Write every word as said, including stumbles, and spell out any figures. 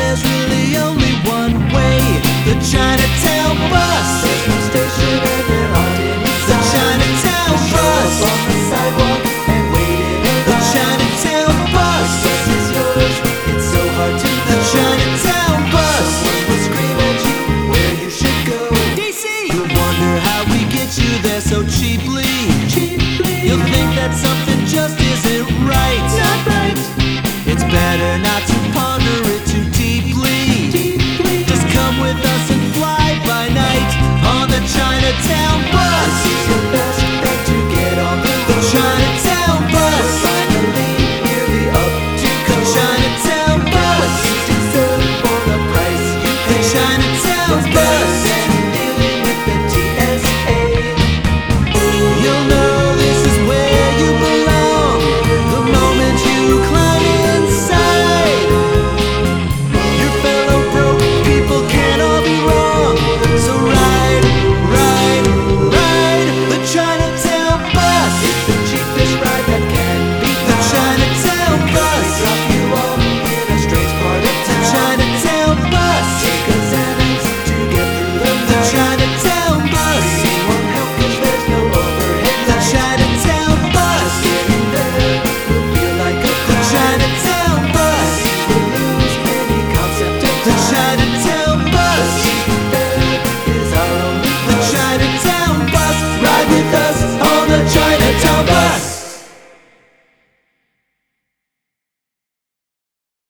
there's really only one way. The Chinatown bus. There's no station and there aren't any The signs. Chinatown bus. On the sidewalk and waiting in The line. Chinatown bus. This is yours, it's so hard to The know. Chinatown bus. Someone will scream at you where you should go. D C. You wonder how we get you there so cheaply. Cheaply, You'll think that something just isn't right. not right. It's better not to ponder it too deeply. Deeply, Just come with us and fly by night on the Chinatown